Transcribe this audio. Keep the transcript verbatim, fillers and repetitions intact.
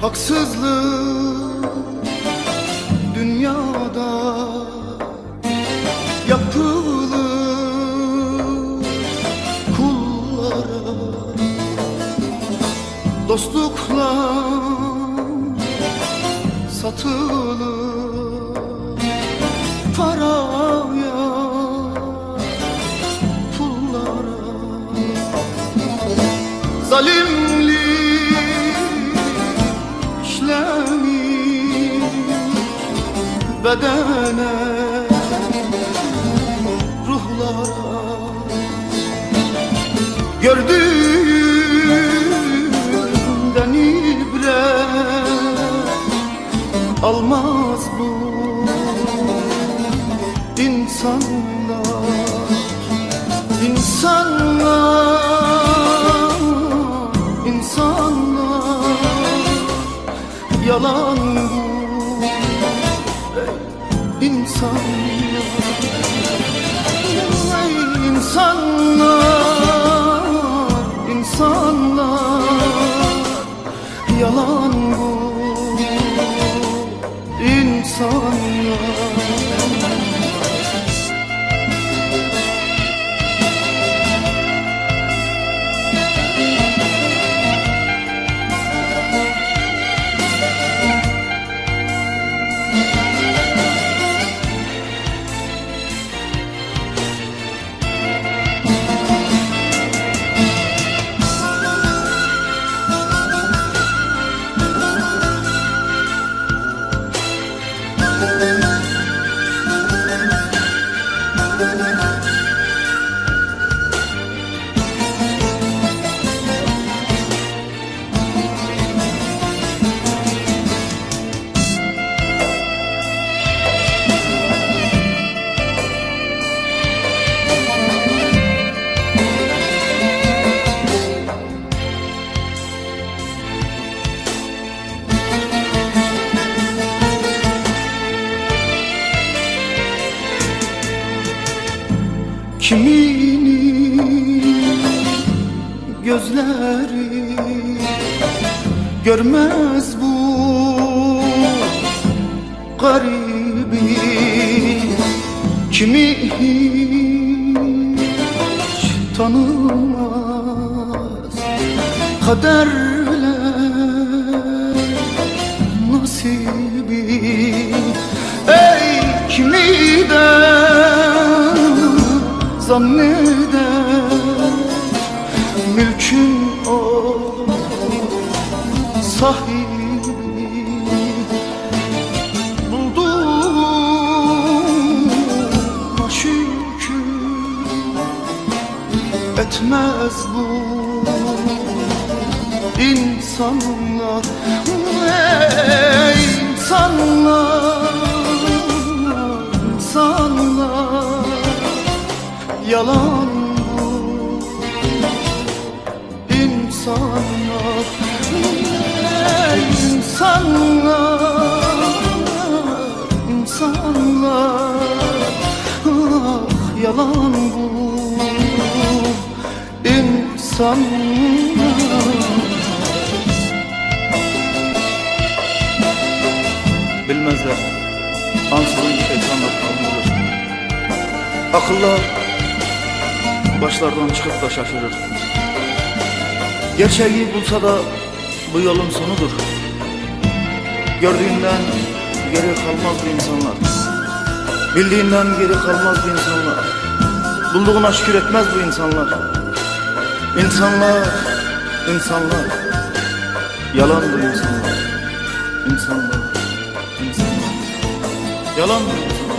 Haksızlık dünyada yapılır kullara, dostlukla satılır paraya, pullara. Zalimlik işlemiş bedene, ruhlara. Gördüğümden ibret almaz bu insanlar. İnsanlar, insanlar, yalan bu. Ey insanlar, ey insanlar, insanlar, yalan bu. İnsanlar. Kiminin gözleri görmez bu garibi, kimi hiç tanımaz kaderle nasibi. Ey kimi de zanneder mülkün o sahibi, bulduğuna şükür etmez bu insanlar. Ey insanlar, insanlar, yalan bu. İnsanlar, ey insanlar, insanlar, ah yalan bu. İnsanlar. Bilmezler ansızın şeytanlar kavgadır. Akıllar başlardan çıkıp da şaşırır. Gerçeği bulsa da bu yolun sonudur. Gördüğünden geri kalmaz bu insanlar. Bildiğinden geri kalmaz bu insanlar. Bulduğuna şükür etmez bu insanlar. İnsanlar, insanlar, yalan bu insanlar. İnsanlar, insanlar, yalan bu insanlar.